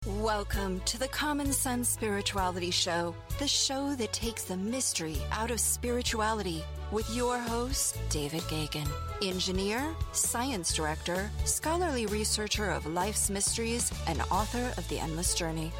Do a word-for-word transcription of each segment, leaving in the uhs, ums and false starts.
Welcome to the Common Sense Spirituality Show, the show that takes the mystery out of spirituality, with your host, David Gagan, engineer, science director, scholarly researcher of life's mysteries, and author of The Endless Journey.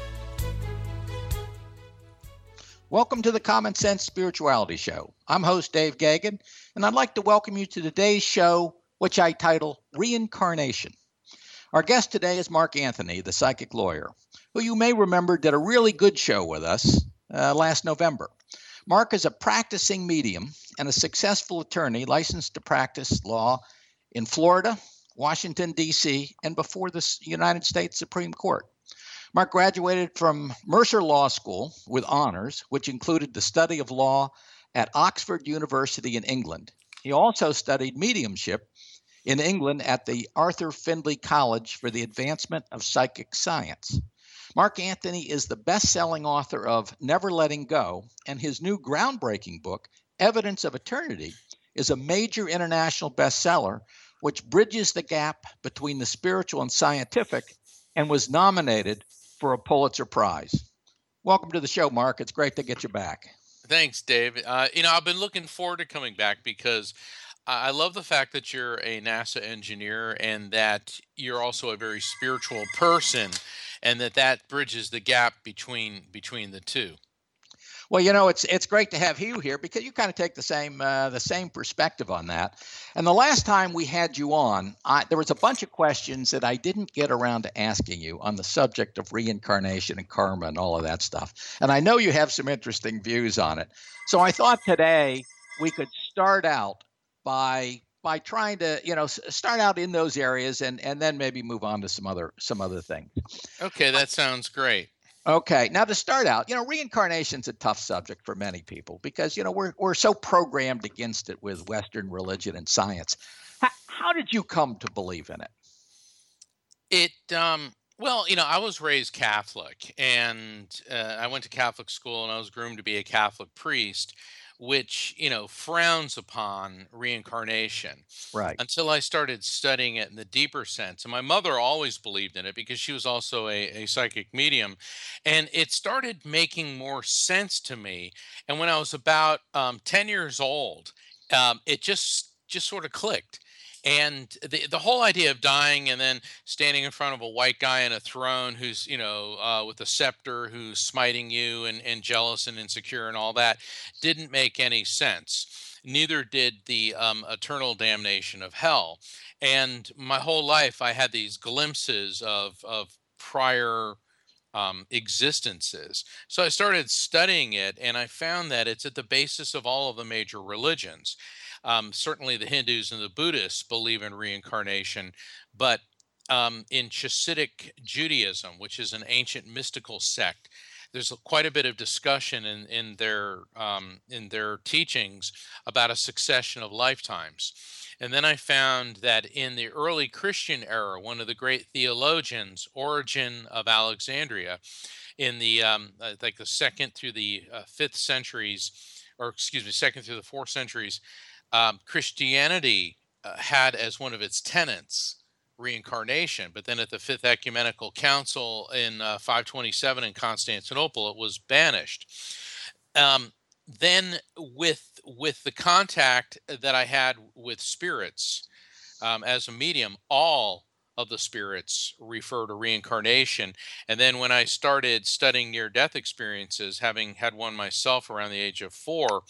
Welcome to the Common Sense Spirituality Show. I'm host Dave Gagan, and I'd like to welcome you to today's show, which I title Reincarnation. Our guest today is Mark Anthony, the psychic lawyer, who you may remember did a really good show with us uh, last November. Mark is a practicing medium and a successful attorney licensed to practice law in Florida, Washington, D C, and before the United States Supreme Court. Mark graduated from Mercer Law School with honors, which included the study of law at Oxford University in England. He also studied mediumship in England at the Arthur Findlay College for the Advancement of Psychic Science. Mark Anthony is the best-selling author of Never Letting Go, and his new groundbreaking book, Evidence of Eternity, is a major international bestseller which bridges the gap between the spiritual and scientific and was nominated for a Pulitzer Prize. Welcome to the show, Mark. It's great to get you back. Thanks, Dave. Uh, you know, I've been looking forward to coming back because I love the fact that you're a NASA engineer and that you're also a very spiritual person, and that that bridges the gap between between the two. Well, you know, it's it's great to have you here because you kind of take the same uh, the same perspective on that. And the last time we had you on, I, there was a bunch of questions that I didn't get around to asking you on the subject of reincarnation and karma and all of that stuff. And I know you have some interesting views on it. So I thought today we could start out by by trying to, you know, start out in those areas and and then maybe move on to some other some other things. Okay, that sounds great. Okay, now to start out, you know, reincarnation's a tough subject for many people because, you know, we're we're so programmed against it with Western religion and science. How, how did you come to believe in it? It um well, you know, I was raised Catholic, and uh, I went to Catholic school, and I was groomed to be a Catholic priest, which, you know, frowns upon reincarnation. Right. Until I started studying it in the deeper sense. And my mother always believed in it because she was also a, a psychic medium. And it started making more sense to me. And when I was about um, ten years old, um, it just just sort of clicked. And the the whole idea of dying and then standing in front of a white guy in a throne who's, you know, uh, with a scepter, who's smiting you and, and jealous and insecure and all that didn't make any sense. Neither did the um, eternal damnation of hell. And my whole life, I had these glimpses of of prior um, existences. So I started studying it, and I found that it's at the basis of all of the major religions. Um, certainly, the Hindus and the Buddhists believe in reincarnation, but um, in Hasidic Judaism, which is an ancient mystical sect, there's quite a bit of discussion in in their um, in their teachings about a succession of lifetimes. And then I found that in the early Christian era, one of the great theologians, Origen of Alexandria, in the um, uh, like the second through the uh, fifth centuries, or excuse me, second through the fourth centuries. Um, Christianity uh, had as one of its tenets reincarnation, but then at the Fifth Ecumenical Council in uh, five twenty-seven in Constantinople, it was banished. Um, then, with with the contact that I had with spirits um, as a medium, all of the spirits refer to reincarnation. And then when I started studying near-death experiences, having had one myself around the age of four,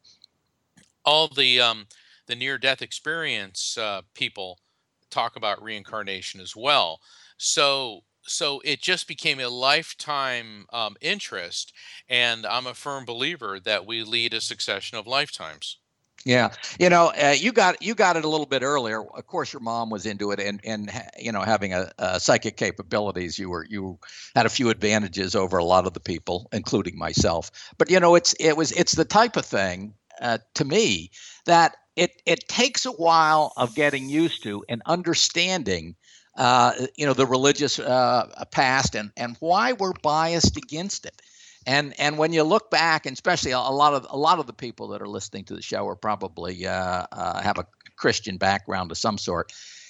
all the um, the near-death experience uh, people talk about reincarnation as well. So so it just became a lifetime um, interest, and I'm a firm believer that we lead a succession of lifetimes. Yeah, you know, uh, you got you got it a little bit earlier. Of course, your mom was into it, and and you know, having a, a psychic capabilities, you were you had a few advantages over a lot of the people, including myself. But you know, it's it was it's the type of thing uh, to me that it it takes a while of getting used to and understanding. Uh, you know, the religious uh, past and and why we're biased against it. And and when you look back, and especially a, a lot of a lot of the people that are listening to the show are probably uh, uh, have a Christian background of some sort.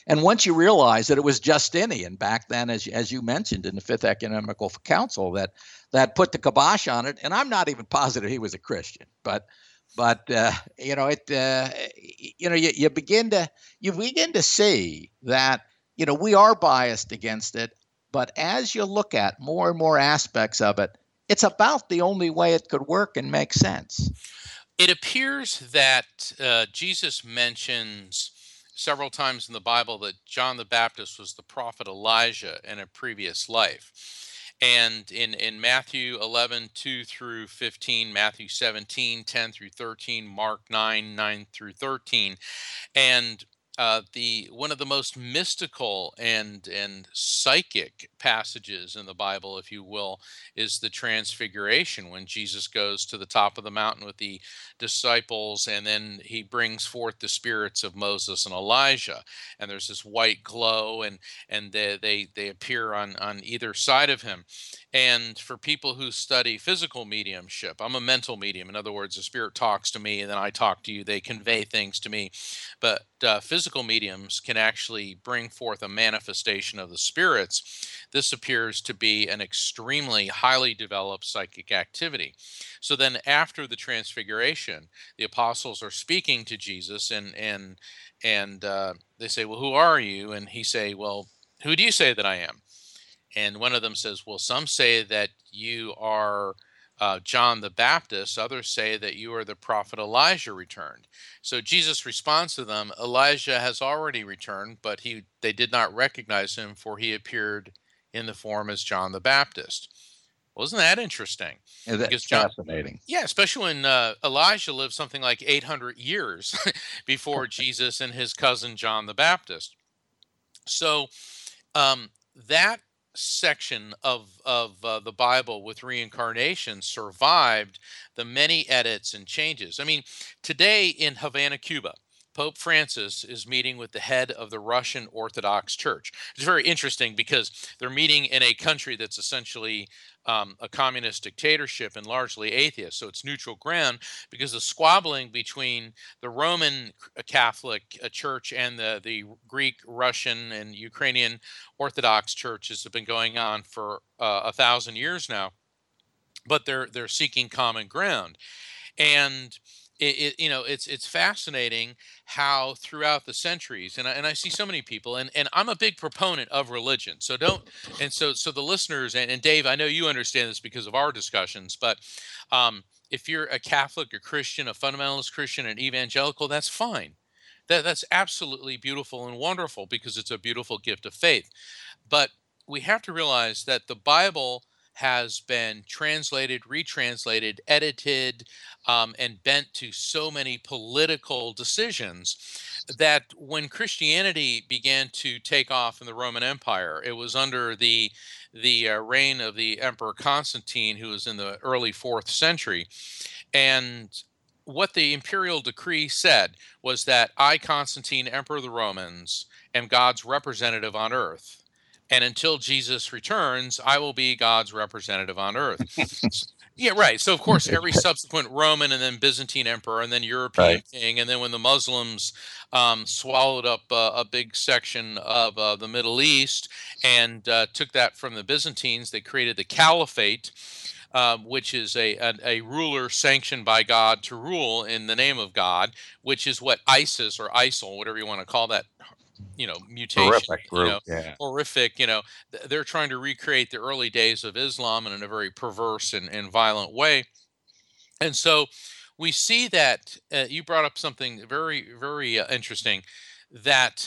And once you realize that it was Justinian back then, as, as you mentioned in the Fifth Ecumenical Council, that that put the kibosh on it. And I'm not even positive he was a Christian, but but uh, you know it. Uh, you know you, you begin to you begin to see that you know we are biased against it. But as you look at more and more aspects of it, it's about the only way it could work and make sense. It appears that uh, Jesus mentions several times in the Bible that John the Baptist was the prophet Elijah in a previous life. And in, in Matthew eleven, two through fifteen, Matthew seventeen, ten through thirteen, Mark nine, nine through thirteen, and uh, the one of the most mystical and and psychic passages in the Bible, if you will, is the Transfiguration, when Jesus goes to the top of the mountain with the disciples, and then he brings forth the spirits of Moses and Elijah, and there's this white glow, and and they they, they appear on on either side of him. And for people who study physical mediumship, I'm a mental medium. In other words, the spirit talks to me, and then I talk to you. They convey things to me. But uh, physical mediums can actually bring forth a manifestation of the spirits. This appears to be an extremely highly developed psychic activity. So then after the Transfiguration, the apostles are speaking to Jesus, and and and uh, they say, well, who are you? And he say, well, who do you say that I am? And one of them says, well, some say that you are uh, John the Baptist. Others say that you are the prophet Elijah returned. So Jesus responds to them, Elijah has already returned, but he they did not recognize him, for he appeared in the form as John the Baptist. Well, isn't that interesting? Yeah, that's Because John, fascinating. Yeah, especially when uh, Elijah lived something like eight hundred years before Jesus and his cousin John the Baptist. So um, that section of of uh, the Bible with reincarnation survived the many edits and changes. I mean, today in Havana, Cuba, Pope Francis is meeting with the head of the Russian Orthodox Church. It's very interesting because they're meeting in a country that's essentially um, a communist dictatorship and largely atheist. So it's neutral ground, because the squabbling between the Roman Catholic Church and the, the Greek, Russian, and Ukrainian Orthodox churches have been going on for uh, a thousand years now. But they're they're seeking common ground. And It, it, you know, it's it's fascinating how throughout the centuries, and I, and I see so many people, and, and I'm a big proponent of religion. So don't, and so so the listeners, and, and Dave, I know you understand this because of our discussions, but um, if you're a Catholic, a Christian, a fundamentalist Christian, an evangelical, that's fine. That that's absolutely beautiful and wonderful, because it's a beautiful gift of faith. But we have to realize that the Bible has been translated, retranslated, edited, um, and bent to so many political decisions that when Christianity began to take off in the Roman Empire, it was under the the uh, reign of the Emperor Constantine, who was in the early fourth century. And what the imperial decree said was that I, Constantine, Emperor of the Romans, am God's representative on earth. And until Jesus returns, I will be God's representative on earth. Yeah, right. So, of course, every subsequent Roman and then Byzantine emperor and then European Right. king, and then when the Muslims um, swallowed up uh, a big section of uh, the Middle East and uh, took that from the Byzantines, they created the Caliphate, um, which is a, a a ruler sanctioned by God to rule in the name of God, which is what ISIS or ISIL, whatever you want to call that, you know, mutation, Horrific you group. know, Yeah. horrific, you know, th- they're trying to recreate the early days of Islam in a very perverse and, and violent way. And so we see that uh, you brought up something very, very uh, interesting, that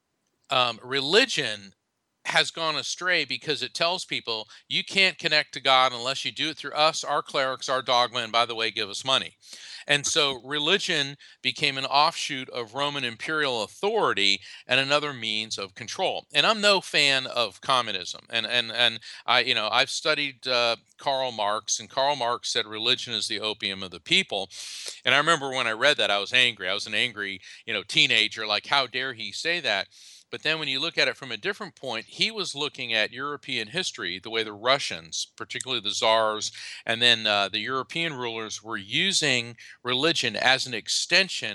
um, religion has gone astray because it tells people you can't connect to God unless you do it through us, our clerics, our dogma, and by the way, give us money. And so religion became an offshoot of Roman imperial authority and another means of control. And I'm no fan of communism. And and and I, you know, I've studied uh, Karl Marx, and Karl Marx said religion is the opium of the people. And I remember when I read that, I was angry. I was an angry, you know, teenager. Like, how dare he say that? But then when you look at it from a different point, he was looking at European history, the way the Russians, particularly the czars, and then uh, the European rulers were using religion as an extension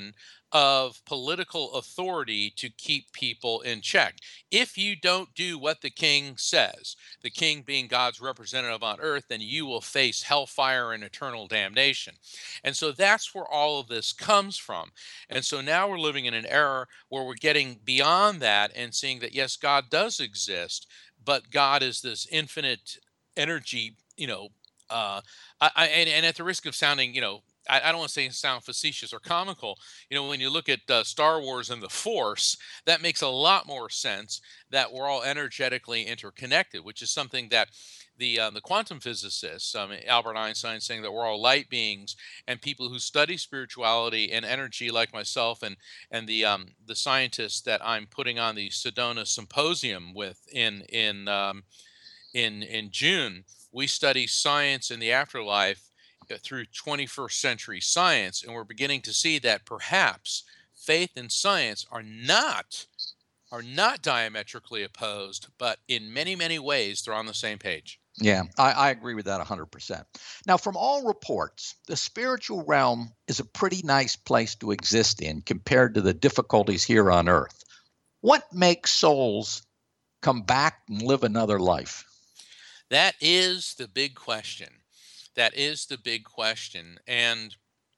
of political authority to keep people in check. If you don't do what the king says, the king being God's representative on earth, then you will face hellfire and eternal damnation. And so that's where all of this comes from. And so now we're living in an era where we're getting beyond that and seeing that, yes, God does exist, but God is this infinite energy, you know, uh, I, I, and, and at the risk of sounding, you know, I, I don't want to say sound facetious or comical. You know, when you look at uh, Star Wars and the Force, that makes a lot more sense that we're all energetically interconnected, which is something that the uh, the quantum physicists, um, Albert Einstein, saying that we're all light beings, and people who study spirituality and energy, like myself, and and the um, the scientists that I'm putting on the Sedona Symposium with in in um, in in June, we study science and the afterlife uh, through twenty-first century science, and we're beginning to see that perhaps faith and science are not are not diametrically opposed, but in many, many ways they're on the same page. Yeah, I, I agree with that one hundred percent. Now, from all reports, the spiritual realm is a pretty nice place to exist in compared to the difficulties here on earth. What makes souls come back and live another life? That is the big question. That is the big question. And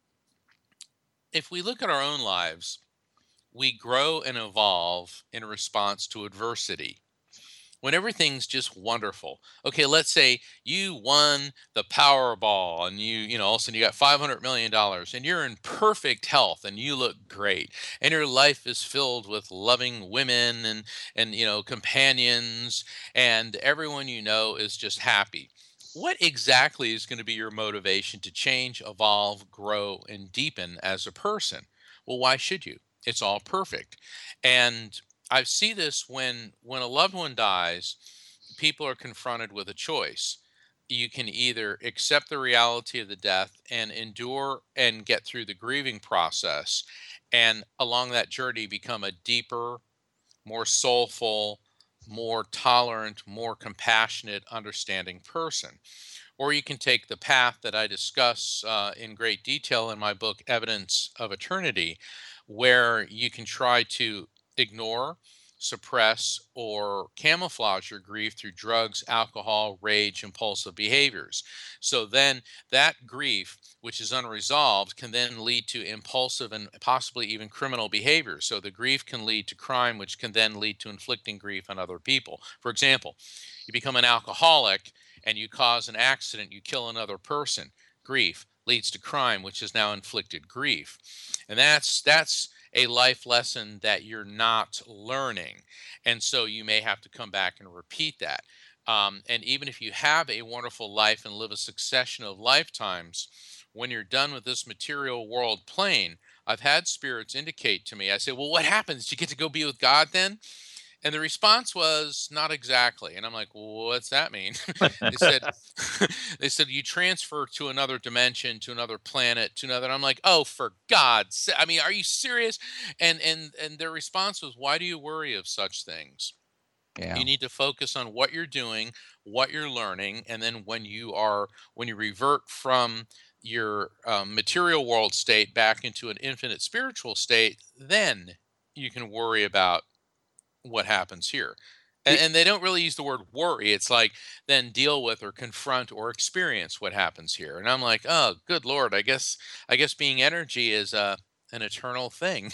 if we look at our own lives, we grow and evolve in response to adversity. When everything's just wonderful. Okay, let's say you won the Powerball and you, you know, all of a sudden you got five hundred million dollars and you're in perfect health and you look great. And your life is filled with loving women and, and you know, companions, and everyone you know is just happy. What exactly is going to be your motivation to change, evolve, grow, and deepen as a person? Well, why should you? It's all perfect. And I see this when when a loved one dies, people are confronted with a choice. You can either accept the reality of the death and endure and get through the grieving process, and along that journey become a deeper, more soulful, more tolerant, more compassionate, understanding person. Or you can take the path that I discuss uh, in great detail in my book, Evidence of Eternity, where you can try to ignore, suppress, or camouflage your grief through drugs, alcohol, rage, impulsive behaviors. So then that grief, which is unresolved, can then lead to impulsive and possibly even criminal behaviors. So the grief can lead to crime, which can then lead to inflicting grief on other people. For example, you become an alcoholic and you cause an accident, you kill another person. Grief leads to crime, which has now inflicted grief. And that's that's a life lesson that you're not learning. And so you may have to come back and repeat that. Um, and even if you have a wonderful life and live a succession of lifetimes, when you're done with this material world plane, I've had spirits indicate to me, I say, well, what happens? You get to go be with God then? And the response was, not exactly. And I'm like, well, what's that mean? they said, they said, you transfer to another dimension, to another planet, to another. And I'm like, oh, for God's sake. I mean, are you serious? And, and, and their response was, why do you worry of such things? Yeah. You need to focus on what you're doing, what you're learning. And then when you are, when you revert from your um, material world state back into an infinite spiritual state, then you can worry about what happens here. And, and they don't really use the word worry. It's like, then deal with or confront or experience what happens here. And I'm like, oh, good Lord, I guess I guess being energy is uh, an eternal thing.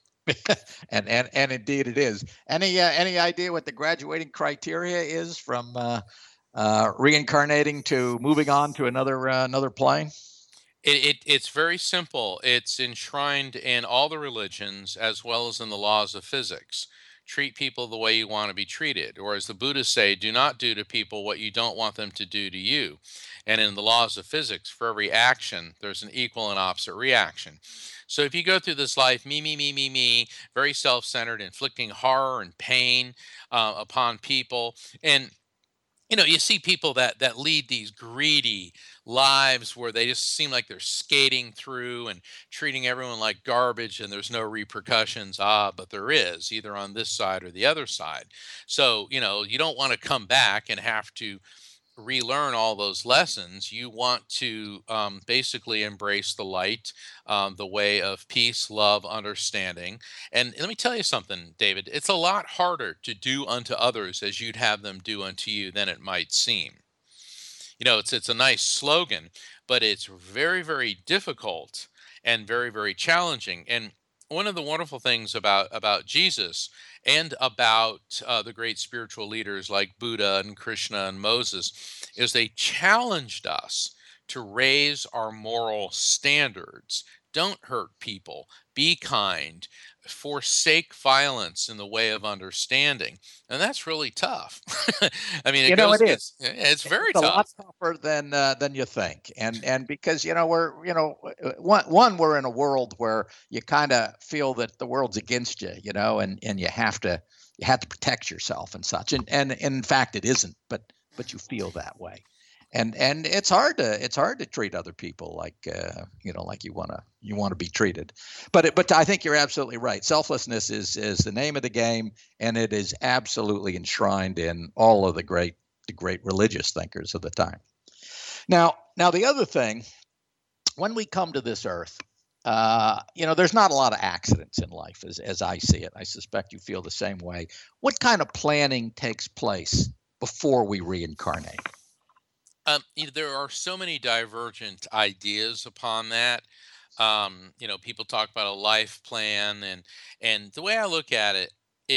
and and and indeed it is. Any uh, any idea what the graduating criteria is from uh, uh, reincarnating to moving on to another uh, another plane? It, it it's very simple. It's enshrined in all the religions as well as in the laws of physics. Treat people the way you want to be treated. Or as the Buddhists say, do not do to people what you don't want them to do to you. And in the laws of physics, for every action, there's an equal and opposite reaction. So if you go through this life, me, me, me, me, me, very self-centered, inflicting horror and pain uh, upon people, and you know, you see people that that lead these greedy lives where they just seem like they're skating through and treating everyone like garbage and there's no repercussions. Ah, but there is, either on this side or the other side. So, you know, you don't want to come back and have to relearn all those lessons, you want to um, basically embrace the light, um, the way of peace, love, understanding. And let me tell you something, David, it's a lot harder to do unto others as you'd have them do unto you than it might seem. You know, it's it's a nice slogan, but it's very, very difficult and very, very challenging. And one of the wonderful things about about Jesus and about uh, the great spiritual leaders like Buddha and Krishna and Moses is they challenged us to raise our moral standards. Don't hurt people. Be kind. Forsake violence in the way of understanding. And that's really tough. I mean, it You know, goes, it is. it's, it's very It's a lot tough. tougher than uh, than you think, and and because you know we're you know uh, one one we're in a world where you kind of feel that the world's against you, you know, and and you have to you have to protect yourself and such, and and in fact it isn't, but but you feel that way, and and it's hard to it's hard to treat other people like uh, you know like you want to you want to be treated, but it, but I think you're absolutely right. Selflessness is is the name of the game, and it is absolutely enshrined in all of the great the great religious thinkers of the time. Now, now the other thing, when we come to this earth, uh, you know, there's not a lot of accidents in life, as as I see it. I suspect you feel the same way. What kind of planning takes place before we reincarnate? Um, you know, there are so many divergent ideas upon that. Um, you know, people talk about a life plan, and and the way I look at it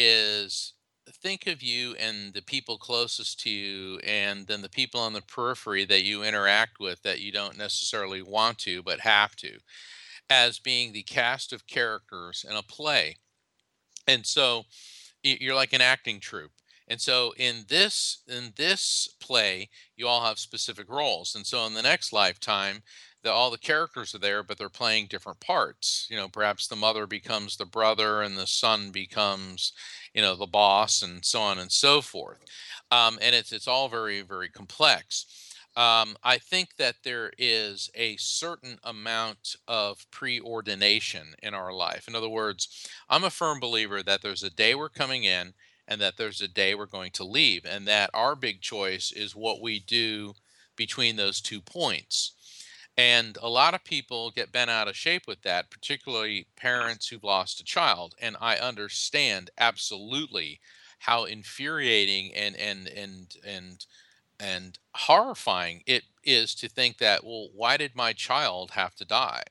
is think of you and the people closest to you, and then the people on the periphery that you interact with that you don't necessarily want to but have to, as being the cast of characters in a play. And so y- you're like an acting troupe. And so in this in this play, you all have specific roles. And so in the next lifetime, the, all the characters are there, but they're playing different parts. You know, perhaps the mother becomes the brother, and the son becomes, you know, the boss, and so on and so forth. Um, and it's it's all very, very complex. Um, I think that there is a certain amount of preordination in our life. In other words, I'm a firm believer that there's a day we're coming in and that there's a day we're going to leave, and that our big choice is what we do between those two points. And a lot of people get bent out of shape with that, particularly parents who've lost a child. And I understand absolutely how infuriating and and and and and horrifying it is to think that, well, why did my child have to die?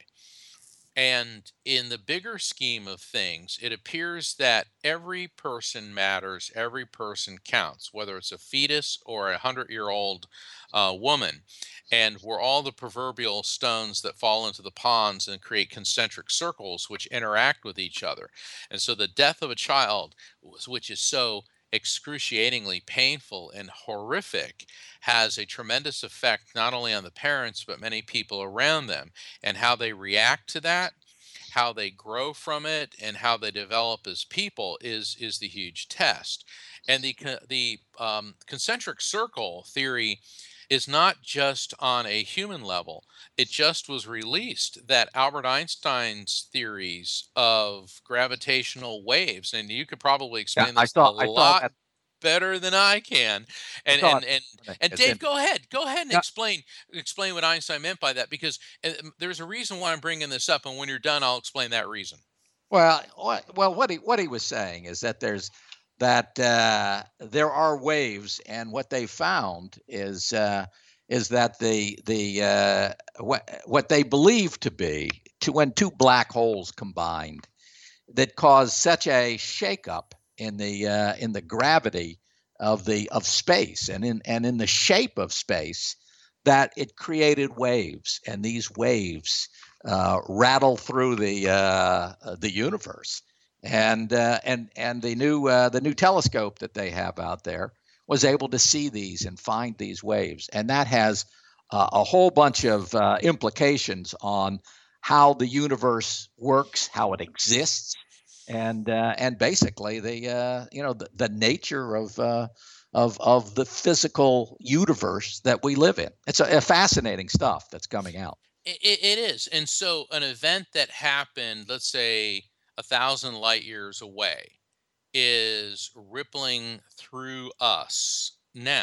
And in the bigger scheme of things, it appears that every person matters, every person counts, whether it's a fetus or a hundred year old uh, woman. And we're all the proverbial stones that fall into the ponds and create concentric circles which interact with each other. And so the death of a child, was- which is so excruciatingly painful and horrific, has a tremendous effect not only on the parents, but many people around them, and how they react to that, how they grow from it, and how they develop as people is is the huge test. And the co- the um, concentric circle theory is not just on a human level. It just was released that Albert Einstein's theories of gravitational waves, and you could probably Yeah, explain I this a saw I saw lot that. better than I can. I And saw it and and this morning. and It's Dave, interesting. go ahead, go ahead and Yeah, explain explain what Einstein meant by that, because uh, um, there's a reason why I'm bringing this up, and when you're done, I'll explain that reason. well, what, well, what he what he was saying is that there's that uh, there are waves, and what they found is uh, is that the the uh, what what they believe to be to when two black holes combined that cause such a shakeup in the uh, in the gravity of the of space and in and in the shape of space that it created waves, and these waves uh, rattle through the uh, uh, the universe. And uh, and and the new uh, the new telescope that they have out there was able to see these and find these waves, and that has uh, a whole bunch of uh, implications on how the universe works, how it exists, and uh, and basically the uh, you know the, the nature of uh, of of the physical universe that we live in. It's a, a fascinating stuff that's coming out. It, it, it is. And so an event that happened, let's say a thousand light years away, is rippling through us now.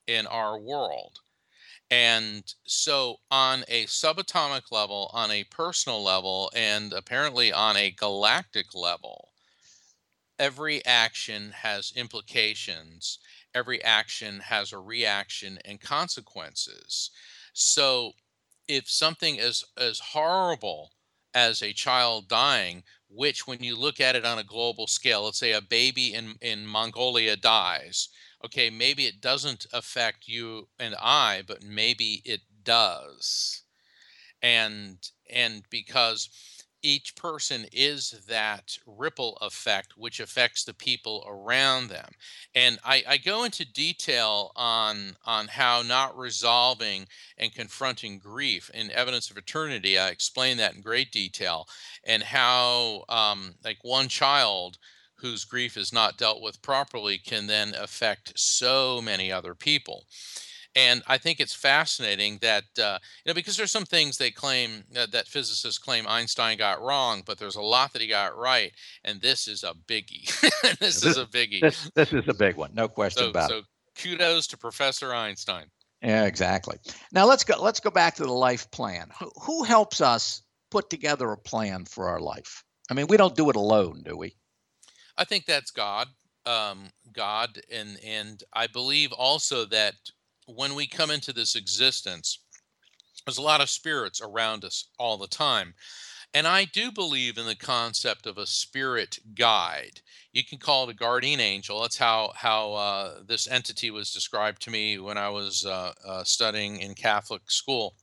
in our world. And so, on a subatomic level, on a personal level, and apparently on a galactic level, every action has implications. Every action has a reaction and consequences. So, if something is as horrible as a child dying, which when you look at it on a global scale, let's say a baby in, in Mongolia dies, okay, maybe it doesn't affect you and I, but maybe it does. And and because each person is that ripple effect which affects the people around them. And I, I go into detail on on how not resolving and confronting grief in Evidence of Eternity. I explain that in great detail, and how um, like one child whose grief is not dealt with properly can then affect so many other people. And I think it's fascinating that, uh, you know, because there's some things they claim uh, that physicists claim Einstein got wrong, but there's a lot that he got right. And this is a biggie. This is This a biggie. this this is a big one, no question So, about it. so kudos to Professor Einstein. Yeah, exactly. Now let's go. Let's go back to the life plan. Who, who helps us put together a plan for our life? I mean, we don't do it alone, do we? I think that's God. Um, God, and and I believe also that when we come into this existence, there's a lot of spirits around us all the time. And I do believe in the concept of a spirit guide. You can call it a guardian angel. That's how how uh, this entity was described to me when I was uh, uh, studying in Catholic school.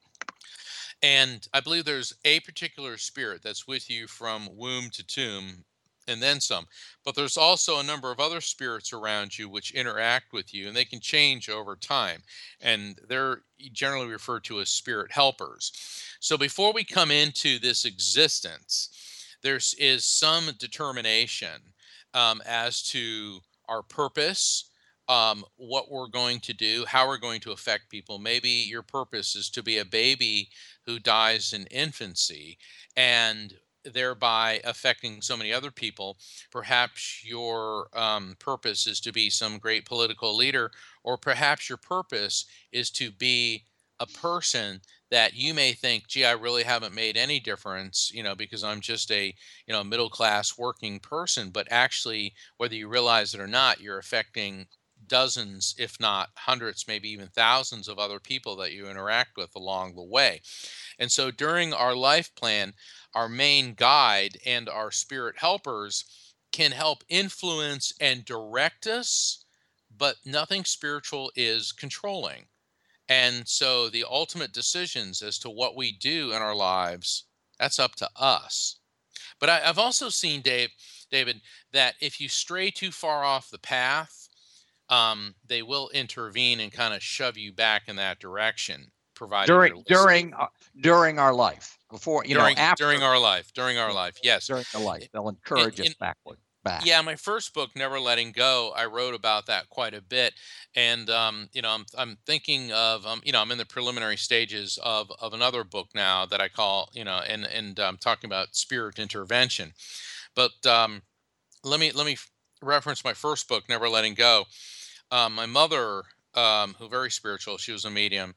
And I believe there's a particular spirit that's with you from womb to tomb and then some. But there's also a number of other spirits around you which interact with you, and they can change over time. And they're generally referred to as spirit helpers. So before we come into this existence, there is some determination um, as to our purpose, um, what we're going to do, how we're going to affect people. Maybe your purpose is to be a baby who dies in infancy, and thereby affecting so many other people. Perhaps your um, purpose is to be some great political leader, or perhaps your purpose is to be a person that you may think, gee, I really haven't made any difference, you know, because I'm just a, you know, middle class working person. But actually, whether you realize it or not, you're affecting dozens, if not hundreds, maybe even thousands of other people that you interact with along the way. And so during our life plan, our main guide and our spirit helpers can help influence and direct us, but nothing spiritual is controlling. And so the ultimate decisions as to what we do in our lives, that's up to us. But I, I've also seen, Dave, David, that if you stray too far off the path, um, they will intervene and kind of shove you back in that direction, provided during during uh, during our life, before you during know after during our life, during our life, yes, during the life, they'll encourage in, us in, backward back. Yeah, my first book, Never Letting Go, I wrote about that quite a bit, and um, you know, I'm I'm thinking of um, you know, I'm in the preliminary stages of of another book now that I call, you know, and and I'm talking about spirit intervention, but um, let me let me reference my first book, Never Letting Go. Um, my mother, um, who very spiritual, she was a medium,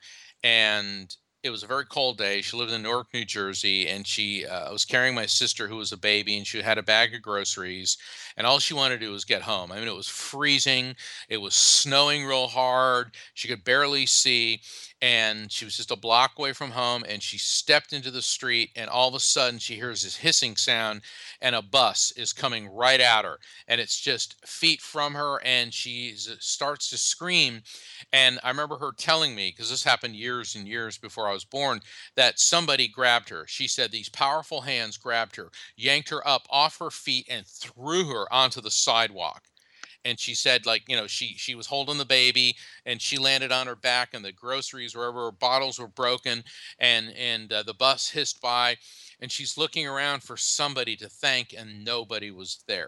and it was a very cold day. She lived in Newark, New Jersey, and she uh, was carrying my sister, who was a baby, and she had a bag of groceries, and all she wanted to do was get home. I mean, it was freezing. It was snowing real hard. She could barely see, and she was just a block away from home, and she stepped into the street, and all of a sudden she hears this hissing sound, and a bus is coming right at her, and it's just feet from her, and she starts to scream. And I remember her telling me, because this happened years and years before I was born, that somebody grabbed her. She said these powerful hands grabbed her, yanked her up off her feet, and threw her onto the sidewalk. And she said, like, you know, she she was holding the baby, and she landed on her back, and the groceries, wherever her bottles were broken, and and uh, the bus hissed by, and she's looking around for somebody to thank, and nobody was there.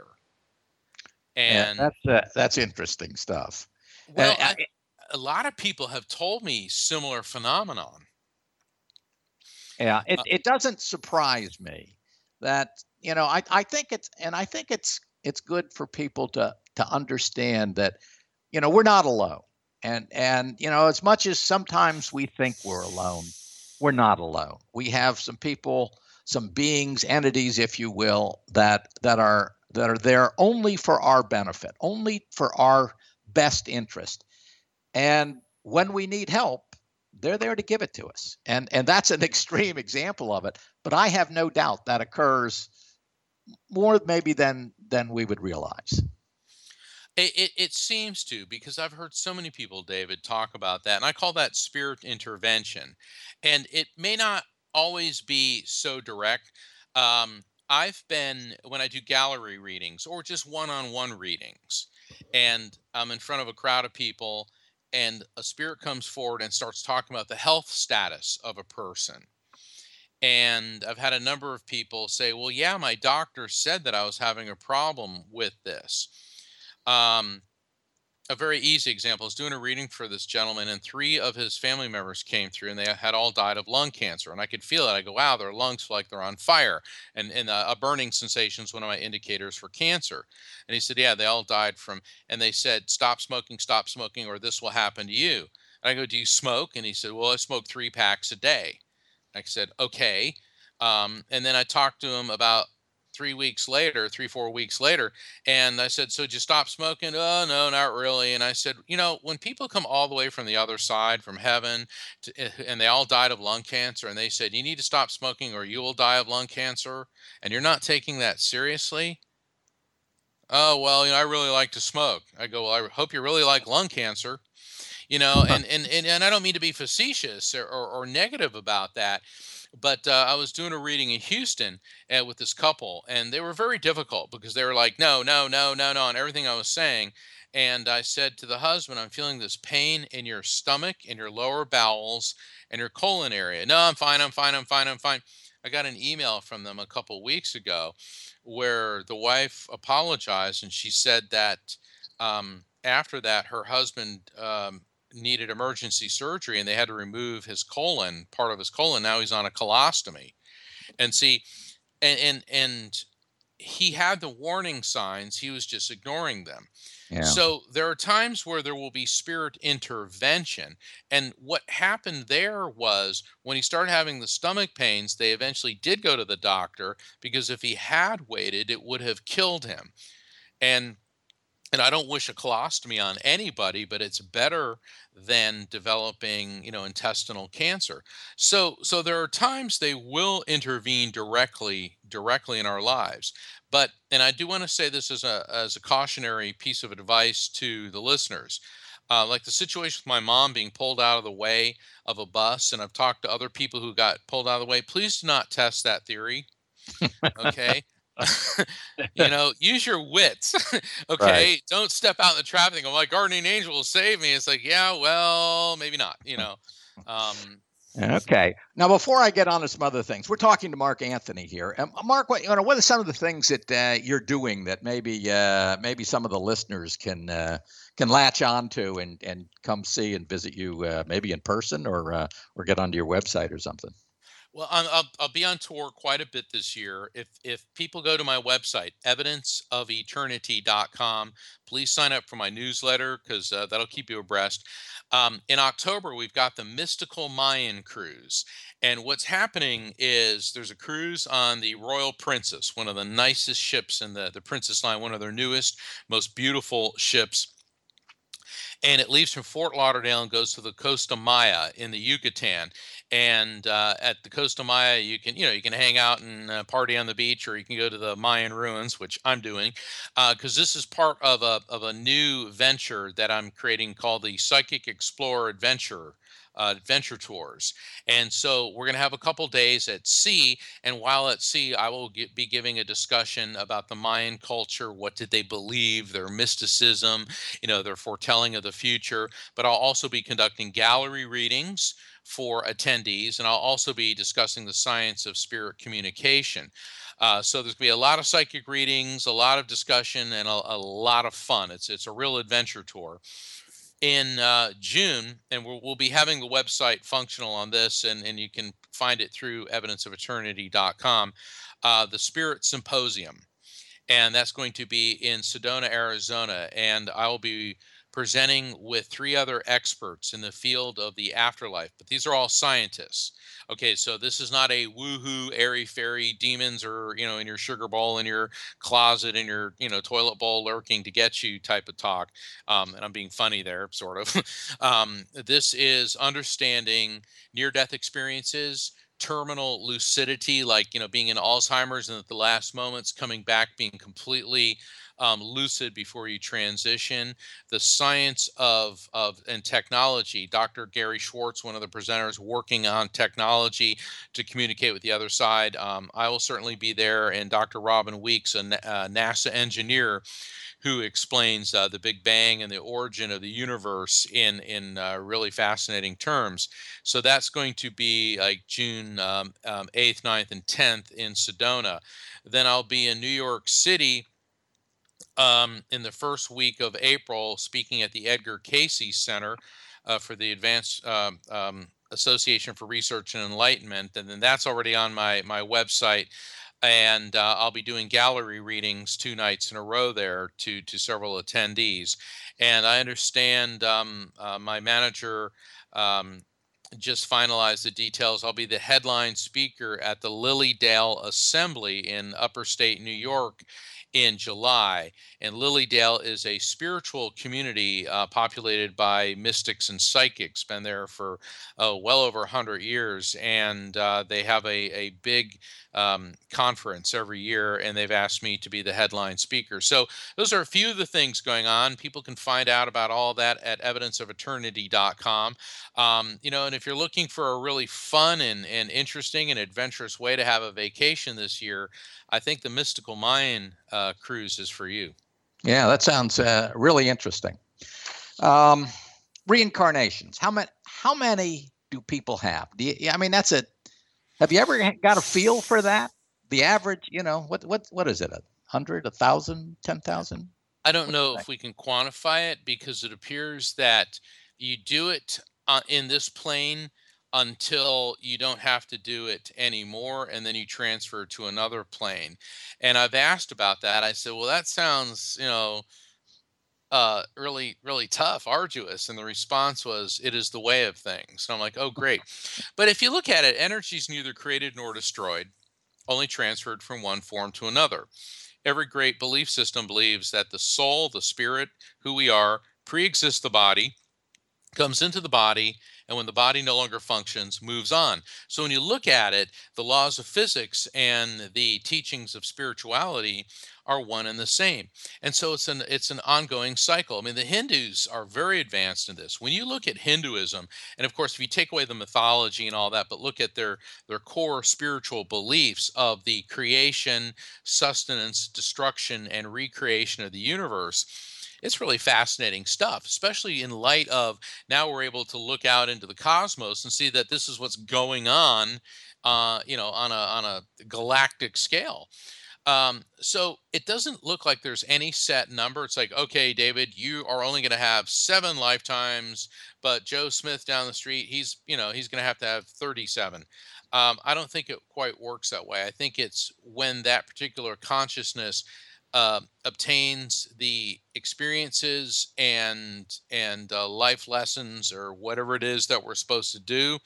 And yeah, that's uh, that's interesting stuff. Well, uh, I, a lot of people have told me similar phenomenon. Yeah, it, it doesn't surprise me that, you know, I, I think it's, and I think it's, it's good for people to, to understand that, you know, we're not alone. And and you know, as much as sometimes we think we're alone, we're not alone. We have some people, some beings, entities, if you will, that that are that are there only for our benefit, only for our best interest. And when we need help, they're there to give it to us. And and that's an extreme example of it, but I have no doubt that occurs more maybe than than we would realize. It, it, it seems to, because I've heard so many people, David, talk about that. And I call that spirit intervention. And it may not always be so direct. Um, I've been, when I do gallery readings or just one on one readings, and I'm in front of a crowd of people, and a spirit comes forward and starts talking about the health status of a person. And I've had a number of people say, well, yeah, my doctor said that I was having a problem with this. Um, a very easy example is doing a reading for this gentleman, and three of his family members came through, and they had all died of lung cancer. And I could feel it. I go, wow, their lungs feel like they're on fire. And, and a, a burning sensation is one of my indicators for cancer. And he said, yeah, they all died from, and they said, stop smoking, stop smoking, or this will happen to you. And I go, do you smoke? And he said, well, I smoke three packs a day. I said, okay. Um, and then I talked to him about three weeks later, three, four weeks later. And I said, so did you stop smoking? Oh, no, not really. And I said, you know, when people come all the way from the other side, from heaven, to, and they all died of lung cancer, and they said, you need to stop smoking or you will die of lung cancer, and you're not taking that seriously. Oh, well, you know, I really like to smoke. I go, well, I hope you really like lung cancer. You know, and, and, and, and I don't mean to be facetious or, or, or negative about that, but uh, I was doing a reading in Houston uh, with this couple, and they were very difficult because they were like, no, no, no, no, no, on everything I was saying. And I said to the husband, I'm feeling this pain in your stomach, in your lower bowels, and your colon area. No, I'm fine, I'm fine, I'm fine, I'm fine. I got an email from them a couple weeks ago where the wife apologized, and she said that um, after that, her husband um, needed emergency surgery, and they had to remove his colon, part of his colon. Now he's on a colostomy. And see, and and, and he had the warning signs, he was just ignoring them. Yeah. So there are times where there will be spirit intervention. And what happened there was when he started having the stomach pains, they eventually did go to the doctor, because if he had waited, it would have killed him. And And I don't wish a colostomy on anybody, but it's better than developing, you know, intestinal cancer. So, so there are times they will intervene directly, directly in our lives. But, and I do want to say this as a as a cautionary piece of advice to the listeners. Uh, like the situation with my mom being pulled out of the way of a bus, and I've talked to other people who got pulled out of the way. Please do not test that theory. Okay. You know, use your wits. Okay. Right. Don't step out in the traffic and go, my guardian angel will save me. It's like, yeah, well, maybe not, you know. Um, Okay. Now, before I get on to some other things, we're talking to Mark Anthony here. Um, Mark, what, you know, what are some of the things that uh, you're doing that maybe uh, maybe some of the listeners can uh, can latch on to and, and come see and visit you, uh, maybe in person or uh, or get onto your website or something? Well, I'm, I'll, I'll be on tour quite a bit this year. If if people go to my website, evidence of eternity dot com, please sign up for my newsletter, because uh, that'll keep you abreast. Um, in October, we've got the Mystical Mayan Cruise. And what's happening is there's a cruise on the Royal Princess, one of the nicest ships in the, the Princess line, one of their newest, most beautiful ships. And it leaves from Fort Lauderdale and goes to the Costa Maya in the Yucatan. And uh, at the Costa Maya, you can, you know, you can hang out and uh, party on the beach, or you can go to the Mayan ruins, which I'm doing, because uh, this is part of a of a new venture that I'm creating called the Psychic Explorer Adventure. Uh, adventure tours. And so we're going to have a couple days at sea. And while at sea, I will get, be giving a discussion about the Mayan culture. What did they believe? Their mysticism, you know, their foretelling of the future. But I'll also be conducting gallery readings for attendees. And I'll also be discussing the science of spirit communication. Uh, so there's going to be a lot of psychic readings, a lot of discussion, and a, a lot of fun. It's, it's a real adventure tour. In uh, June, and we'll, we'll be having the website functional on this, and, and you can find it through evidence of eternity dot com, uh, the Spirit Symposium. And that's going to be in Sedona, Arizona. And I'll be presenting with three other experts in the field of the afterlife. But these are all scientists. Okay, so this is not a woohoo, airy fairy demons or, you know, in your sugar bowl, in your closet, in your, you know, toilet bowl lurking to get you type of talk. Um, and I'm being funny there, sort of. um, this is understanding near-death experiences, terminal lucidity, like, you know, being in Alzheimer's and at the last moments coming back, being completely um, lucid before you transition. The science of of and technology. Doctor Gary Schwartz, one of the presenters, working on technology to communicate with the other side. Um, I will certainly be there, and Doctor Robin Weeks, a Na- uh, NASA engineer, who explains uh, the Big Bang and the origin of the universe in in uh, really fascinating terms. So that's going to be like June um, um, eighth, ninth, and tenth in Sedona. Then I'll be in New York City um, in the first week of April, speaking at the Edgar Cayce Center uh, for the Advanced um, um, Association for Research and Enlightenment, and then that's already on my my website. And uh, I'll be doing gallery readings two nights in a row there to to several attendees. And I understand um, uh, my manager um, just finalized the details. I'll be the headline speaker at the Lilydale Assembly in Upper State New York in July. And Lilydale is a spiritual community uh, populated by mystics and psychics, been there for uh, well over one hundred years. And uh, they have a, a big um, conference every year, and they've asked me to be the headline speaker. So those are a few of the things going on. People can find out about all that at evidence of eternity dot com. Um, you know, and if you're looking for a really fun and, and interesting and adventurous way to have a vacation this year, I think the Mystical Mind uh, cruise is for you. Yeah, that sounds uh, really interesting. Um, reincarnations. How many? How many do people have? Do you, I mean, that's a. Have you ever got a feel for that? The average, you know, what what what is it? A hundred, a thousand, ten thousand? I don't know if we can quantify it, because it appears that you do it uh, in this plane until you don't have to do it anymore, and then you transfer to another plane. And I've asked about that. I said, well, that sounds, you know, uh, really, really tough, arduous. And the response was, it is the way of things. And I'm like, oh, great. But if you look at it, energy is neither created nor destroyed, only transferred from one form to another. Every great belief system believes that the soul, the spirit, who we are, pre-exists the body, comes into the body, and when the body no longer functions, moves on. So when you look at it, the laws of physics and the teachings of spirituality are one and the same. And so it's an it's an ongoing cycle. I mean, the Hindus are very advanced in this. When you look at Hinduism, and of course, if you take away the mythology and all that, but look at their, their core spiritual beliefs of the creation, sustenance, destruction, and recreation of the universe, it's really fascinating stuff, especially in light of now we're able to look out into the cosmos and see that this is what's going on, uh, you know, on a on a galactic scale. Um, so it doesn't look like there's any set number. It's like, okay, David, you are only going to have seven lifetimes, but Joe Smith down the street, he's, you know, he's going to have to have thirty-seven. Um, I don't think it quite works that way. I think it's when that particular consciousness uh, obtains the experiences and and uh, life lessons or whatever it is that we're supposed to do,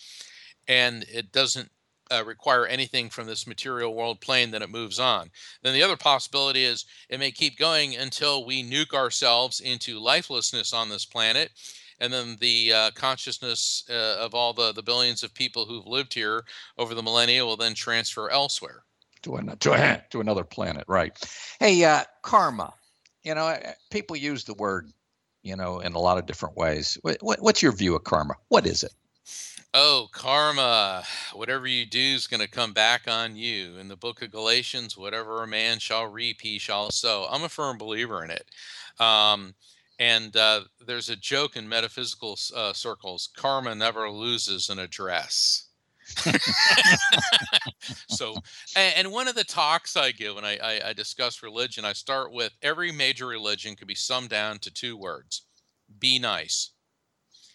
and it doesn't uh, require anything from this material world plane, then it moves on. Then the other possibility is it may keep going until we nuke ourselves into lifelessness on this planet, and then the uh, consciousness uh, of all the, the billions of people who've lived here over the millennia will then transfer elsewhere. To, an, to, a, to another planet, right. Hey, uh, karma. You know, people use the word, you know, in a lot of different ways. What, what, what's your view of karma? What is it? Oh, karma. Whatever you do is going to come back on you. In the book of Galatians, whatever a man shall reap, he shall sow. I'm a firm believer in it. Um, and uh, there's a joke in metaphysical uh, circles: karma never loses an address. So, and, and one of the talks I give when I, I, I discuss religion, I start with every major religion could be summed down to two words: be nice.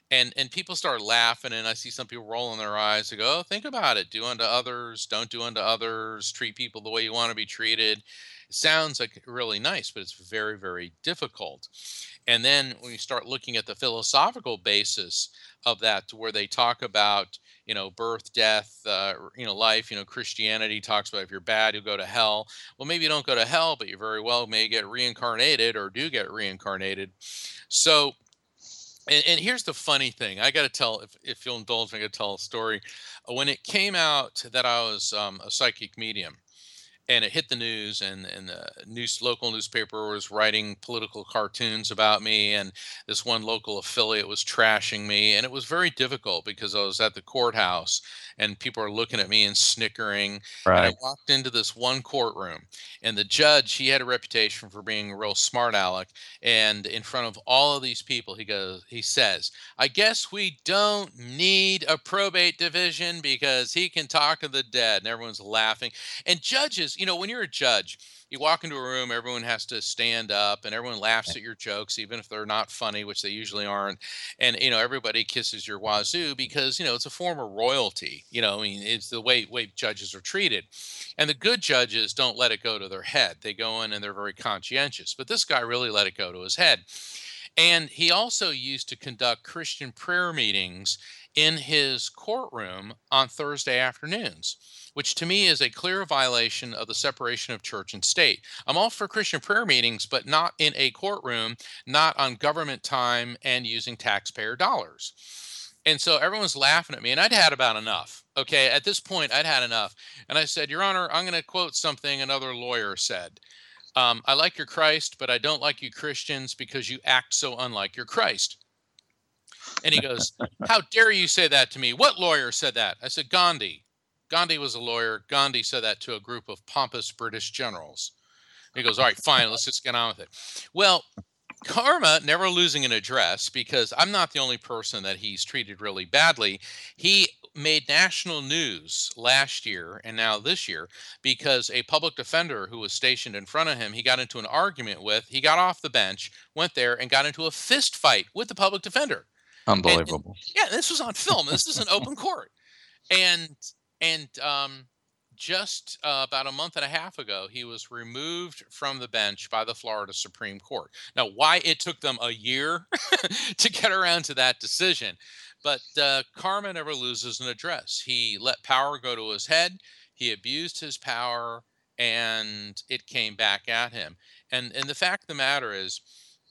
And and people start laughing, and I see some people rolling their eyes. They go, "Oh, think about it. Do unto others. Don't do unto others. Treat people the way you want to be treated." It sounds like really nice, but it's very, very difficult. And then when you start looking at the philosophical basis of that, to where they talk about, you know, birth, death, uh, you know, life. You know, Christianity talks about if you're bad, you'll go to hell. Well, maybe you don't go to hell, but you very well may get reincarnated or do get reincarnated. So. And, and here's the funny thing. I got to tell, if, if you'll indulge me, I got to tell a story. Uh, When it came out that I was um, a psychic medium, and it hit the news, and, and the news local newspaper was writing political cartoons about me, and this one local affiliate was trashing me, and it was very difficult because I was at the courthouse and people are looking at me and snickering. And I Right. walked into this one courtroom, and the judge, he had a reputation for being a real smart aleck, and in front of all of these people, he goes he says, "I guess we don't need a probate division because he can talk to the dead." And everyone's laughing. And judges, you know, when you're a judge, you walk into a room, everyone has to stand up, and everyone laughs at your jokes, even if they're not funny, which they usually aren't. And, you know, everybody kisses your wazoo because, you know, it's a form of royalty. You know, I mean, it's the way, way judges are treated. And the good judges don't let it go to their head. They go in and they're very conscientious. But this guy really let it go to his head. And he also used to conduct Christian prayer meetings in his courtroom on Thursday afternoons, which to me is a clear violation of the separation of church and state. I'm all for Christian prayer meetings, but not in a courtroom, not on government time and using taxpayer dollars. And so everyone's laughing at me, and I'd had about enough. Okay, at this point, I'd had enough. And I said, "Your Honor, I'm going to quote something another lawyer said. Um, I like your Christ, but I don't like you Christians because you act so unlike your Christ." And he goes, "How dare you say that to me? What lawyer said that?" I said, "Gandhi. Gandhi was a lawyer. Gandhi said that to a group of pompous British generals." He goes, "All right, fine, let's just get on with it." Well, Karma never losing an address, because I'm not the only person that he's treated really badly. He made national news last year and now this year because a public defender who was stationed in front of him, he got into an argument with, he got off the bench, went there and got into a fist fight with the public defender. And, and Unbelievable. yeah, this was on film. This is an open court. And and um, just uh, about a month and a half ago, he was removed from the bench by the Florida Supreme Court. Now, why it took them a year to get around to that decision, but uh, Karma never loses an address. He let power go to his head. He abused his power, and it came back at him. And and the fact of the matter is,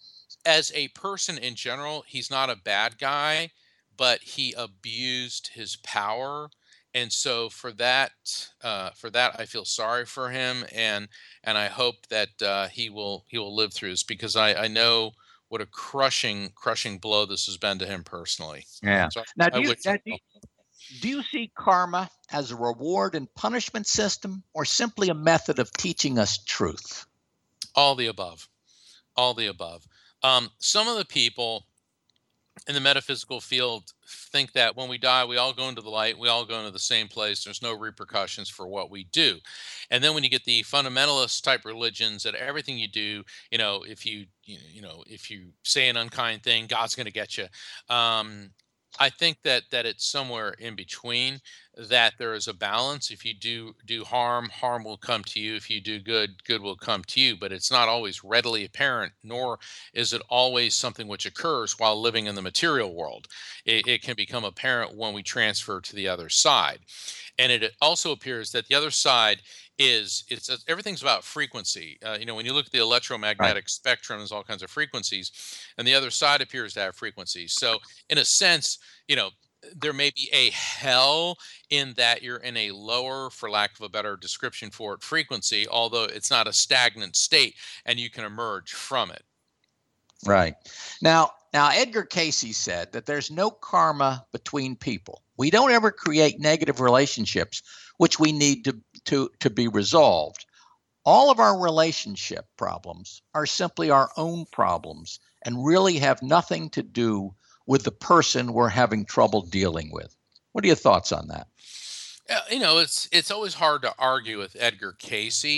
as a person in general, he's not a bad guy, but he abused his power. And so for that, uh, for that, I feel sorry for him, and and I hope that uh, he will he will live through this, because I, I know what a crushing crushing blow this has been to him personally. Yeah. So Now, I do you, wish now, him do you well. do you see karma as a reward and punishment system, or simply a method of teaching us truth? All the above, all the above. Um, some of the people in the metaphysical field think that when we die, we all go into the light, we all go into the same place. There's no repercussions for what we do. And then when you get the fundamentalist type religions, that everything you do, you know, if you, you you know, if you say an unkind thing, God's going to get you. Um, I think that that it's somewhere in between, that there is a balance. If you do do harm, harm will come to you. If you do good, good will come to you. But it's not always readily apparent, nor is it always something which occurs while living in the material world. It, it can become apparent when we transfer to the other side. And it also appears that the other side is, it's everything's about frequency. Uh, you know, when you look at the Right. electromagnetic spectrum, there's all kinds of frequencies, and the other side appears to have frequencies. So in a sense, you know, there may be a hell in that you're in a lower, for lack of a better description for it, frequency, although it's not a stagnant state, and you can emerge from it. Right. Now, now Edgar Casey said that there's no karma between people. We don't ever create negative relationships which we need to, to, to be resolved. All of our relationship problems are simply our own problems and really have nothing to do with the person we're having trouble dealing with. What are your thoughts on that? Uh, you know, it's it's always hard to argue with Edgar Casey.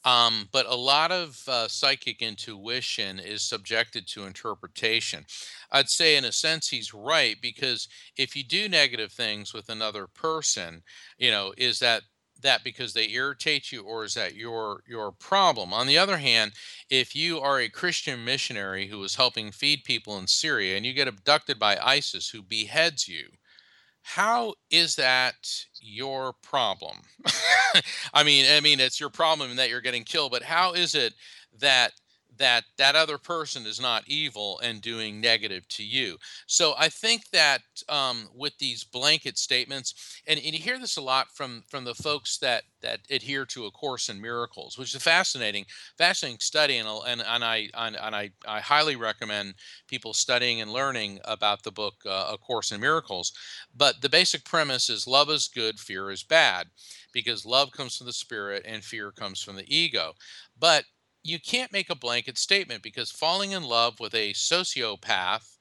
Um, but a lot of uh, psychic intuition is subjected to interpretation. I'd say, in a sense, he's right, because if you do negative things with another person, you know, is that that because they irritate you, or is that your your problem? On the other hand, if you are a Christian missionary who is helping feed people in Syria and you get abducted by ISIS, who beheads you, how is that your problem? I mean, I mean, it's your problem in that you're getting killed, but how is it that that that other person is not evil and doing negative to you? So I think that um, with these blanket statements, and, and you hear this a lot from from the folks that that adhere to A Course in Miracles, which is a fascinating, fascinating study, and and, and I and, and I, I highly recommend people studying and learning about the book uh, A Course in Miracles. But the basic premise is love is good, fear is bad, because love comes from the spirit and fear comes from the ego. But you can't make a blanket statement, because falling in love with a sociopath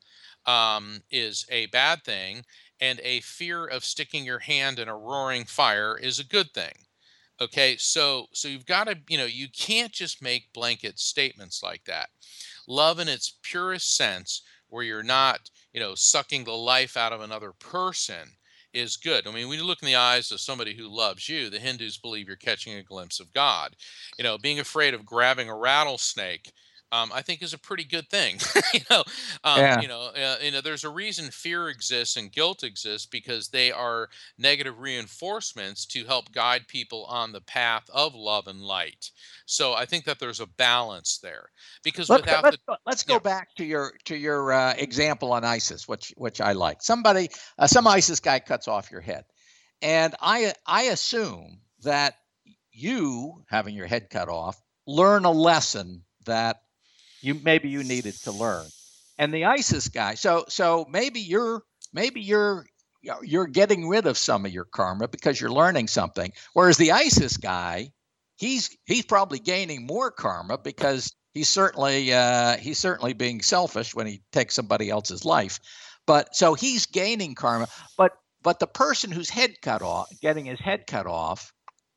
um, is a bad thing, and a fear of sticking your hand in a roaring fire is a good thing. Okay, so so you've got to, you know, you can't just make blanket statements like that. Love in its purest sense, where you're not, you know, sucking the life out of another person, is good. I mean, when you look in the eyes of somebody who loves you, the Hindus believe you're catching a glimpse of God. You know, being afraid of grabbing a rattlesnake, um, I think, is a pretty good thing. you know, um, Yeah. you know, uh, you know, there's a reason fear exists and guilt exists, because they are negative reinforcements to help guide people on the path of love and light. So I think that there's a balance there, because Let's go, without let's the, go, let's yeah, go back to your to your uh, example on ISIS, which which I like. Somebody, uh, some ISIS guy cuts off your head, and I I assume that you, having your head cut off, learn a lesson that you maybe you needed to learn. And the ISIS guy, so so maybe you're maybe you're you know, you're getting rid of some of your karma because you're learning something. Whereas the ISIS guy, he's he's probably gaining more karma because he's certainly uh, he's certainly being selfish when he takes somebody else's life. But so he's gaining karma. But but the person whose head cut off, getting his head cut off,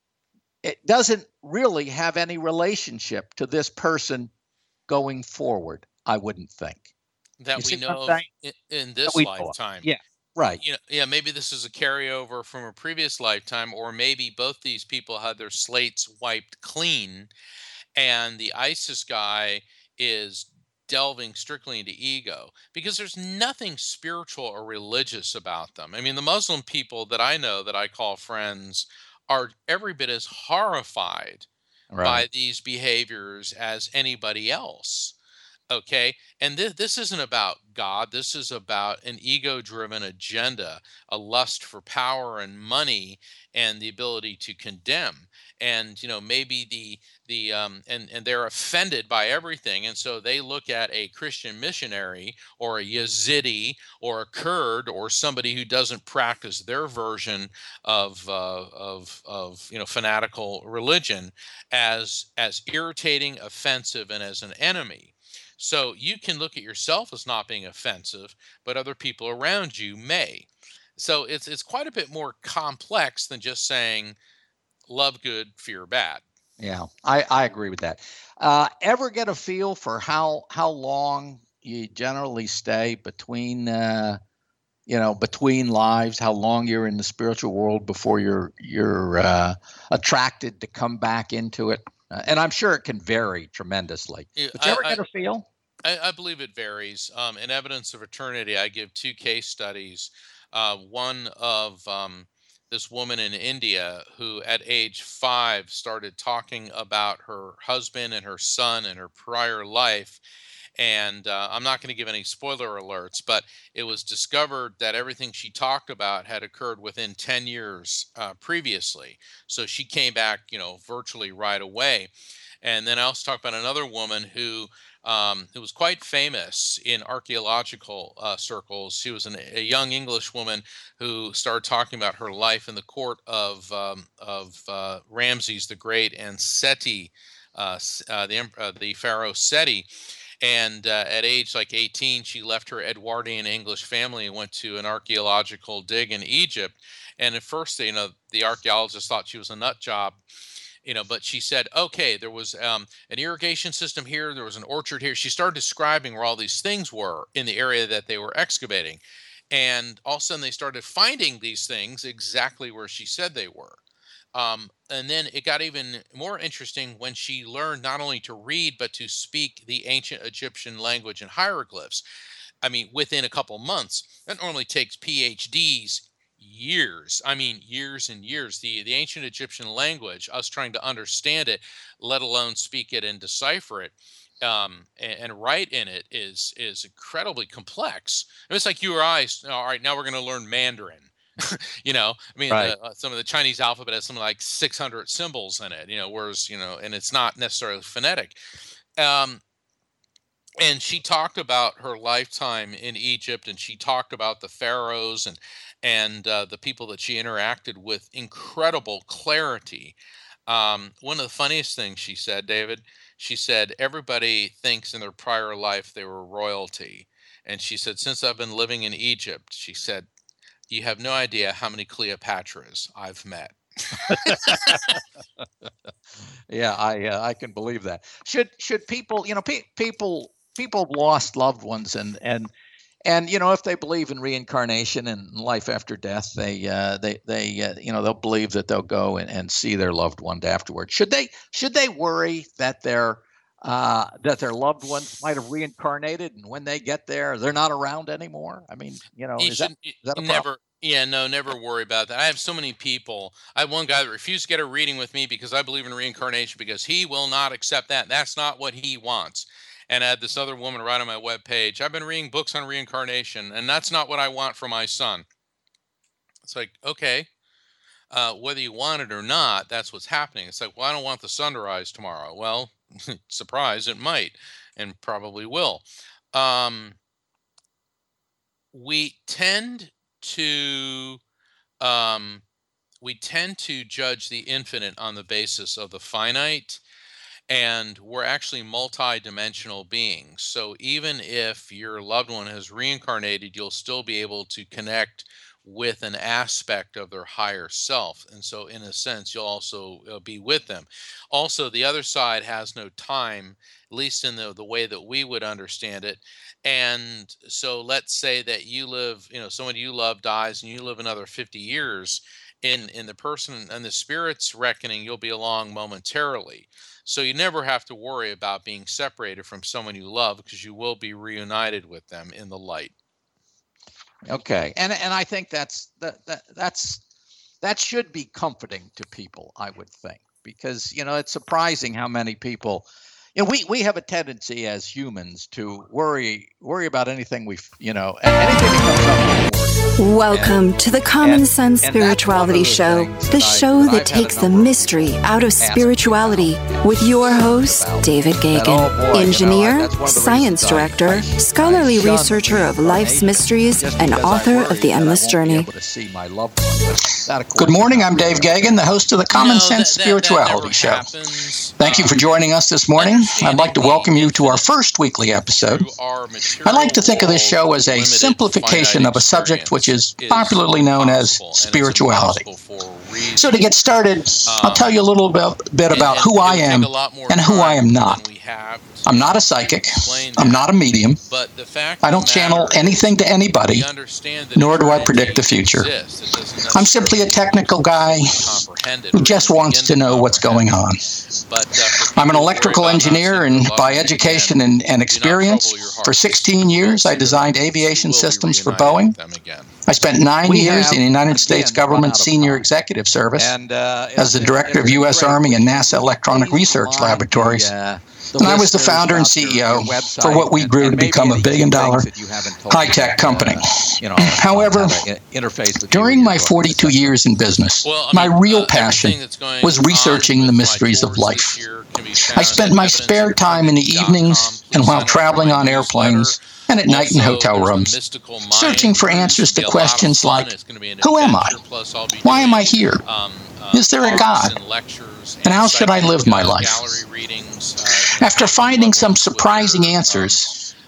it doesn't really have any relationship to this person going forward, I wouldn't think. You that we see what I'm know of saying? in, in That this we know of. lifetime. Yeah, right. You know, yeah, maybe this is a carryover from a previous lifetime, or maybe both these people had their slates wiped clean, and the ISIS guy is delving strictly into ego, because there's nothing spiritual or religious about them. I mean, the Muslim people that I know, that I call friends, are every bit as horrified Right. by these behaviors as anybody else. Okay. And this, this isn't about God. This is about an ego driven agenda, a lust for power and money, and the ability to condemn. And, you know, maybe the, the, um, and, and they're offended by everything. And so they look at a Christian missionary, or a Yazidi, or a Kurd, or somebody who doesn't practice their version of, uh, of, of, you know, fanatical religion, as, as irritating, offensive, and as an enemy. So you can look at yourself as not being offensive, but other people around you may. So it's it's quite a bit more complex than just saying love good, fear bad. Yeah, I, I agree with that. Uh, ever get a feel for how how long you generally stay between uh, you know between lives? How long you're in the spiritual world before you're you're uh, attracted to come back into it? Uh, and I'm sure it can vary tremendously. Yeah, But you ever I, get a feel? I, I believe it varies. Um, in Evidence of Eternity, I give two case studies. Uh, one of um, this woman in India who, at age five, started talking about her husband and her son and her prior life. And uh, I'm not going to give any spoiler alerts, but it was discovered that everything she talked about had occurred within ten years uh, previously. So she came back, you know, virtually right away. And then I also talked about another woman who um, who was quite famous in archaeological uh, circles. She was an, a young English woman who started talking about her life in the court of um, of uh, Ramses the Great and Seti, uh, uh, the uh, the pharaoh Seti. And uh, at age like eighteen, she left her Edwardian English family and went to an archaeological dig in Egypt. And at first, you know, the archaeologists thought she was a nut job. you know, but she said, okay, there was um, an irrigation system here, there was an orchard here. She started describing where all these things were in the area that they were excavating. And all of a sudden they started finding these things exactly where she said they were. Um, and then it got even more interesting when she learned not only to read, but to speak the ancient Egyptian language and hieroglyphs. I mean, within a couple months. That normally takes P H Ds years. I mean, years and years. The the ancient Egyptian language, us trying to understand it, let alone speak it and decipher it, um, and, and write in it, is is incredibly complex. And it's like you or I. All right, now we're going to learn Mandarin. you know, I mean, Right. the, uh, some of the Chinese alphabet has something like six hundred symbols in it. You know, whereas you know, and it's not necessarily phonetic. Um, And she talked about her lifetime in Egypt, and she talked about the pharaohs and and uh, the people that she interacted with, incredible clarity. Um, one of the funniest things she said, David, she said, everybody thinks in their prior life they were royalty. And she said, since I've been living in Egypt, she said, you have no idea how many Cleopatras I've met. Yeah, I uh, I can believe that. Should should people, you know, pe- people people have lost loved ones, and and and you know, if they believe in reincarnation and life after death, they uh, they they uh, you know, they'll believe that they'll go and, and see their loved one afterwards. Should they should they worry that their uh, that their loved ones might have reincarnated, and when they get there, they're not around anymore? I mean, you know, You is that should is that a problem? never, yeah, no, never worry about that. I have so many people. I have one guy that refused to get a reading with me because I believe in reincarnation because he will not accept that. That's not what he wants. And I had this other woman write on my webpage, I've been reading books on reincarnation, and that's not what I want for my son. It's like, okay, uh, whether you want it or not, that's what's happening. It's like, well, I don't want the sun to rise tomorrow. Well, surprise, it might, and probably will. Um, we tend to um, we tend to judge the infinite on the basis of the finite, and we're actually multi-dimensional beings. So even if your loved one has reincarnated, you'll still be able to connect with an aspect of their higher self. And so in a sense, you'll also uh, be with them. Also, the other side has no time, at least in the, the way that we would understand it. And so let's say that you live, you know, someone you love dies and you live another fifty years. In, in the person and the spirit's reckoning, you'll be along momentarily. So you never have to worry about being separated from someone you love because you will be reunited with them in the light. Okay, and and I think that's that, that that's that should be comforting to people, I would think, because you know it's surprising how many people, you know, we we have a tendency as humans to worry worry about anything we you know anything that comes up. Welcome And- to the Common and- Sense and that's one of Spirituality the Show, things the that I- show that I've that had a takes the number of mystery people out of ask me spirituality about, with your uh, host, about David that, Gagan, oh boy, you know, engineer, that's one of the science reasons I- director, I- I scholarly shun researcher of life's reincarnation, mysteries, just and because I author worry of The that I Endless won't be Journey. able to see my loved one. That, of course, Good is morning. not I'm Dave true. Gagan, the host of the Common No, Sense that- that- that Spirituality never Show. happens. Thank you for Um, joining us this morning. I'd understanding like to the welcome you to our infinite first weekly episode. through our I like to material think of this show world, as a limited simplification finite of a subject which is experience popularly known as impossible, and it's spirituality. impossible for a reason. So to get started, I'll tell you a little bit, bit And- about and who it I would take am a lot more and who I time am than not. we have to I'm not a psychic. explain I'm that. not a medium. But the fact I of don't the channel matter is anything to anybody, we understand that nor do I eternity predict the future. exists. It doesn't I'm simply a necessarily technical guy comprehend it who or just even wants begin to know what's comprehend going it. on. But, uh, for I'm an people who worry electrical about not engineer, seeing and their loved by ones education again, and, and do not experience, trouble your for hearts. sixteen years, I Consider designed that you aviation will be systems for reunited Boeing. with them again. I spent nine We years have, in the United again, States run government out of senior time. executive service And uh, as the it- director it- of U S it's great. Army and Would you NASA Electronic please Research remind Laboratories. the, uh, the And I was the listeners founder and about your- C E O your website for what we and- grew and to maybe become a any billion things dollar that you haven't told high-tech that, company. uh, you know, However, on how to i- interface with you During in my your book. forty-two years in business, Well, I my mean, real uh, passion everything that's going was on researching with the my mysteries of tours life. this year can be I found spent at my evidence spare of time in the eternity dot com. evenings Please and while sign up for traveling my on newsletter. airplanes and at night in Also, hotel there's a rooms, Mystical Mind searching for cruise. answers It'll to be a lot of questions fun. like, It's gonna be an who am I? adventure, plus I'll be Why am doing, I here? um, uh, Is there a talks God? and lectures And how should I psychic, live my uh, life? gallery readings, uh, After interactive finding some levels with surprising your, um, answers,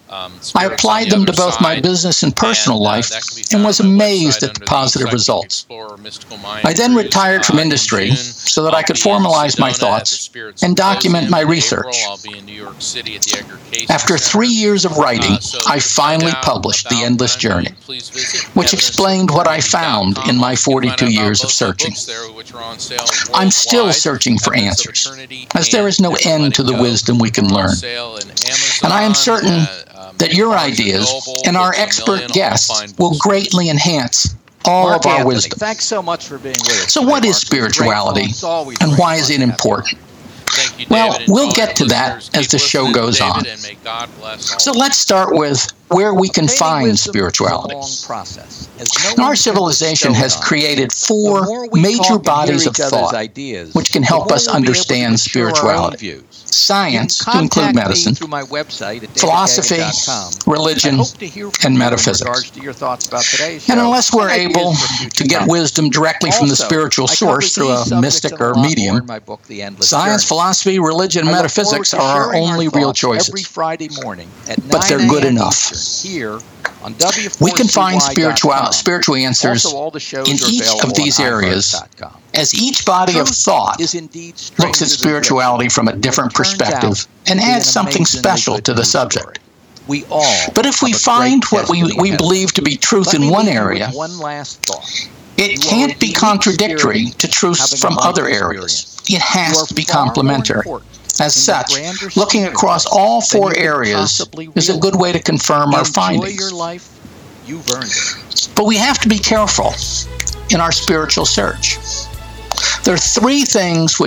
Um, I applied them to both my business and personal and, uh, life that can be and found was on my amazed website at under the the positive Psychic results. Explorer Mystical Mind I then Cruise, retired from uh, in industry June. so that I'll I could be in formalize my Sedona at the thoughts Spirit and document Symposium. my In research. April, I'll be in New York City at the Edgar Cayce After Center. three years of writing, Uh, so I to finally find out published The about Endless what I'm doing, Journey, please visit which evidence explained what I eternity found dot com. in my You can find forty-two out about years of both my searching. books there, which are on sale I'm still worldwide. searching for Evidence of answers, Eternity as there and is no Never end Letting to the Go wisdom we can are on learn. sale in Amazon, And I am certain uh, um, that your Barnes and ideas Noble, and our Books a expert Million, all guests fine will books. greatly enhance all Mark of our Anthony, wisdom. thanks so much for being with us. So today, what is Mark. It's great spirituality, fun. It's always and great why is fun it to have you. important? Thank you, Well, David, and we'll to all get your to that listeners. as Keep the show listening to goes David, on. and may God bless all So of you. let's start with where we can Obtaining find wisdom spirituality. is a long process, as no And one our can civilization bestow it has on. created The four more we major talk and bodies hear of each other's thought ideas, which can the help more us we'll be able to understand mature our own spirituality. views. Science, You to can include contact me medicine, through my website at philosophy, david gagan dot com. religion, I hope to hear from and you metaphysics. in regards to your thoughts about today's show. And unless we're and ideas able for future to get topics. wisdom directly from the Also, spiritual I source cover through these a subjects mystic and a or lot more medium, in my book, The Endless science, Journey. philosophy, religion, and I look metaphysics forward to are our sharing only our real thoughts choices. every Friday morning at But they're nine good a m enough. Eastern, here on W four C Y dot com. We can find spiritual, spiritual answers Also, all the shows in are each available of these on i areas, heart dot com. as each body of Truth thought is indeed looks stranger at than spirituality fiction. from a different It turns perspective out and to be adds an something amazingly special good to the news subject. story. We all But if we have a find great what we, destiny we ahead of believe us. to be truth Let in me one leave you area, with one last thought. it You are can't a be unique contradictory spirit to truths having a from life other experience. areas. It has You are to be far more complementary. important As in the such, grander looking scheme of across things all than four you could areas possibly is a good realize. way to confirm our Enjoy findings. your life. You've earned it. But we have to be careful in our spiritual search. There are three things which